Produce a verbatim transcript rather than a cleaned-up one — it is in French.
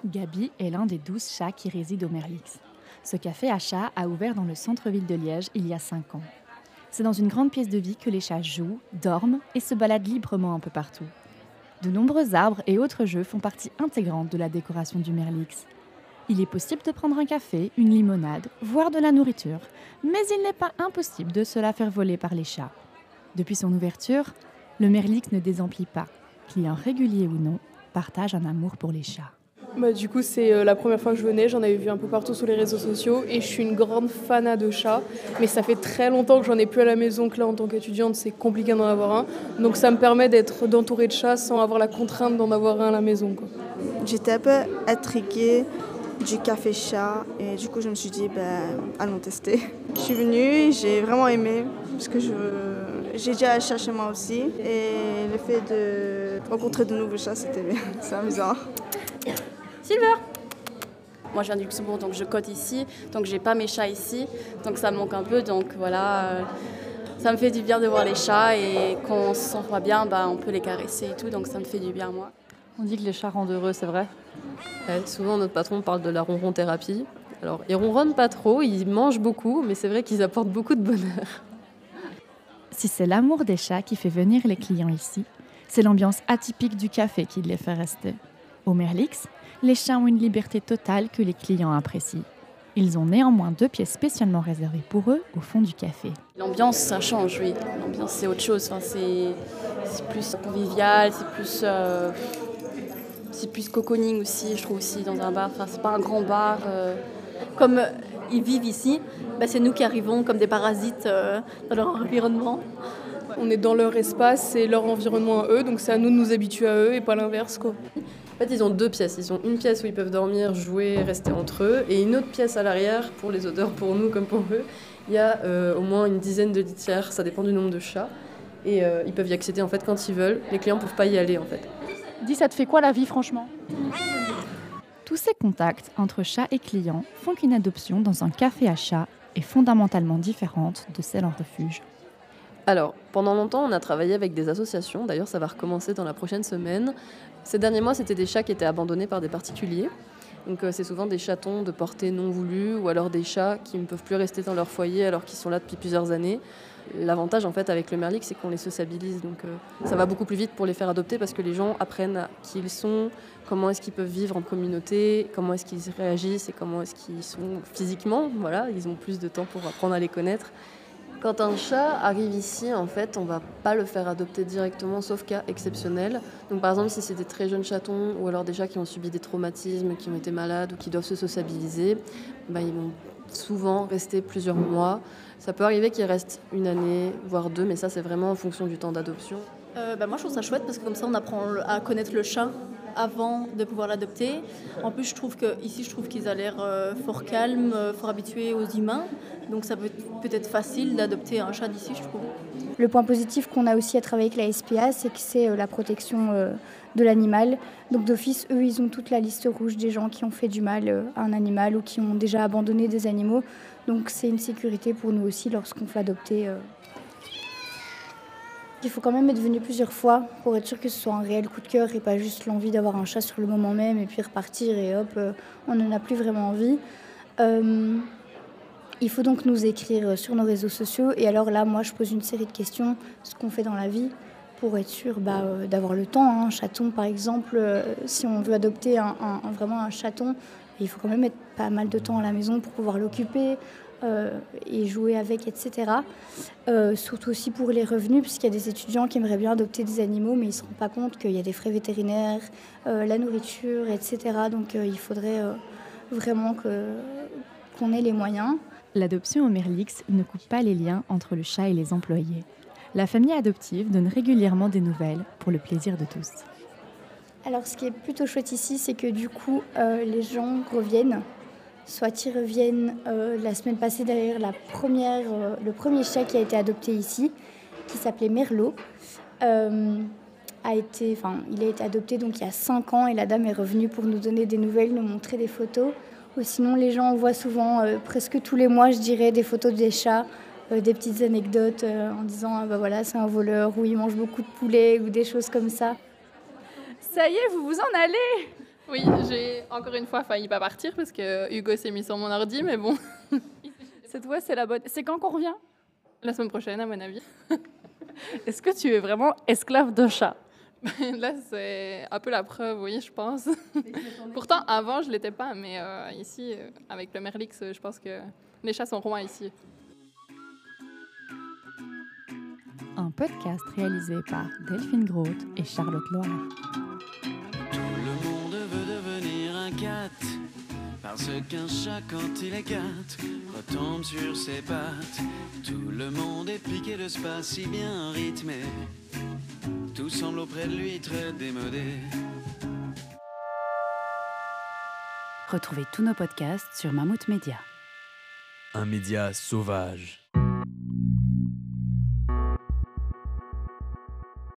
Gabi est l'un des douze chats qui résident au Merlix. Ce café à chats a ouvert dans le centre-ville de Liège il y a cinq ans. C'est dans une grande pièce de vie que les chats jouent, dorment et se baladent librement un peu partout. De nombreux arbres et autres jeux font partie intégrante de la décoration du Merlix. Il est possible de prendre un café, une limonade, voire de la nourriture, mais il n'est pas impossible de se la faire voler par les chats. Depuis son ouverture, le Merlix ne désemplit pas. Clients réguliers ou non, partagent un amour pour les chats. Bah, du coup, c'est euh, la première fois que je venais, j'en avais vu un peu partout sur les réseaux sociaux et je suis une grande fan de chats. Mais ça fait très longtemps que j'en ai plus à la maison, que là, en tant qu'étudiante, c'est compliqué d'en avoir un. Donc ça me permet d'être d'entourer de chats sans avoir la contrainte d'en avoir un à la maison, quoi. J'étais un peu intriguée du café chat et du coup, je me suis dit, ben, allons tester. Je suis venue, j'ai vraiment aimé parce que je... j'ai déjà un chat chez moi aussi et le fait de rencontrer de nouveaux chats, c'était bien, c'est amusant. Silver. Moi je viens du Luxembourg donc je cote ici, donc j'ai pas mes chats ici, donc ça me manque un peu, donc voilà, euh, ça me fait du bien de voir les chats et quand on se sent pas bien, bah, on peut les caresser et tout, donc ça me fait du bien moi. On dit que les chats rendent heureux, c'est vrai. Ouais, souvent notre patron parle de la ronron thérapie. Alors ils ronronnent pas trop, ils mangent beaucoup, mais c'est vrai qu'ils apportent beaucoup de bonheur. Si c'est l'amour des chats qui fait venir les clients ici, c'est l'ambiance atypique du café qui les fait rester. Au Merlix, les chats ont une liberté totale que les clients apprécient. Ils ont néanmoins deux pièces spécialement réservées pour eux au fond du café. L'ambiance, ça change, oui. L'ambiance, c'est autre chose. Enfin, c'est, c'est plus convivial, c'est plus, euh, c'est plus cocooning aussi, je trouve aussi, dans un bar. Enfin, c'est pas un grand bar. Euh... Comme euh, ils vivent ici, bah, c'est nous qui arrivons comme des parasites euh, dans leur environnement. On est dans leur espace, c'est leur environnement à eux, donc c'est à nous de nous habituer à eux et pas l'inverse, quoi. En fait, ils ont deux pièces. Ils ont une pièce où ils peuvent dormir, jouer, rester entre eux, et une autre pièce à l'arrière, pour les odeurs, pour nous comme pour eux. Il y a euh, au moins une dizaine de litières, ça dépend du nombre de chats, et euh, ils peuvent y accéder en fait quand ils veulent. Les clients ne peuvent pas y aller en fait. Dis, ça te fait quoi la vie franchement ? Tous ces contacts entre chats et clients font qu'une adoption dans un café à chats est fondamentalement différente de celle en refuge. Alors, pendant longtemps, on a travaillé avec des associations. D'ailleurs, ça va recommencer dans la prochaine semaine. Ces derniers mois, c'était des chats qui étaient abandonnés par des particuliers. Donc, euh, c'est souvent des chatons de portée non voulue ou alors des chats qui ne peuvent plus rester dans leur foyer alors qu'ils sont là depuis plusieurs années. L'avantage, en fait, avec le Merlix, c'est qu'on les sociabilise. Donc, euh, ça va beaucoup plus vite pour les faire adopter parce que les gens apprennent à qui ils sont, comment est-ce qu'ils peuvent vivre en communauté, comment est-ce qu'ils réagissent et comment est-ce qu'ils sont physiquement. Voilà, ils ont plus de temps pour apprendre à les connaître. Quand un chat arrive ici, en fait, on ne va pas le faire adopter directement, sauf cas exceptionnel. Donc, par exemple, si c'est des très jeunes chatons ou alors des chats qui ont subi des traumatismes, qui ont été malades ou qui doivent se sociabiliser, ben, ils vont souvent rester plusieurs mois. Ça peut arriver qu'ils restent une année, voire deux, mais ça, c'est vraiment en fonction du temps d'adoption. Euh, bah moi, je trouve ça chouette parce que comme ça, on apprend à connaître le chat avant de pouvoir l'adopter. En plus, je trouve que ici, je trouve qu'ils ont l'air euh, fort calmes, euh, fort habitués aux humains. Donc, ça peut peut-être facile d'adopter un chat d'ici, je trouve. Le point positif qu'on a aussi à travailler avec la S P A, c'est que c'est euh, la protection euh, de l'animal. Donc, d'office, eux, ils ont toute la liste rouge des gens qui ont fait du mal euh, à un animal ou qui ont déjà abandonné des animaux. Donc, c'est une sécurité pour nous aussi lorsqu'on fait adopter. Euh. Il faut quand même être venu plusieurs fois pour être sûr que ce soit un réel coup de cœur et pas juste l'envie d'avoir un chat sur le moment même et puis repartir et hop, euh, on n'en a plus vraiment envie. Euh, il faut donc nous écrire sur nos réseaux sociaux et alors là, moi, je pose une série de questions, ce qu'on fait dans la vie pour être sûr bah, euh, d'avoir le temps. Hein. Un chaton, par exemple, euh, si on veut adopter un, un, un, vraiment un chaton, il faut quand même être pas mal de temps à la maison pour pouvoir l'occuper. Euh, et jouer avec, et cetera. Euh, surtout aussi pour les revenus, puisqu'il y a des étudiants qui aimeraient bien adopter des animaux, mais ils ne se rendent pas compte qu'il y a des frais vétérinaires, euh, la nourriture, et cetera. Donc euh, il faudrait euh, vraiment que, qu'on ait les moyens. L'adoption au Merlix ne coupe pas les liens entre le chat et les employés. La famille adoptive donne régulièrement des nouvelles pour le plaisir de tous. Alors ce qui est plutôt chouette ici, c'est que du coup, euh, les gens reviennent. Soit ils reviennent euh, la semaine passée derrière la première, euh, le premier chat qui a été adopté ici, qui s'appelait Merlot. Euh, a été, enfin, il a été adopté donc il y a cinq ans et la dame est revenue pour nous donner des nouvelles, nous montrer des photos. Ou sinon, les gens voient souvent, euh, presque tous les mois, je dirais, des photos des chats, euh, des petites anecdotes euh, en disant ah, bah voilà, c'est un voleur ou il mange beaucoup de poulet ou des choses comme ça. Ça y est, vous vous en allez ? Oui, j'ai encore une fois failli pas partir parce que Hugo s'est mis sur mon ordi, mais bon. Cette fois, c'est la bonne. C'est quand qu'on revient? La semaine prochaine, à mon avis. Est-ce que tu es vraiment esclave de chat? Là, c'est un peu la preuve, oui, je pense. Pourtant, avant, je l'étais pas, mais euh, ici, euh, avec le Merlix, je pense que les chats sont rois ici. Un podcast réalisé par Delphine Groth et Charlotte Loire. Tout le monde veut devenir un cat, parce qu'un chat, quand il est cat, retombe sur ses pattes. Tout le monde est piqué de ce pas si bien rythmé. Tout semble auprès de lui très démodé. Retrouvez tous nos podcasts sur Mammouth Media. Un média sauvage.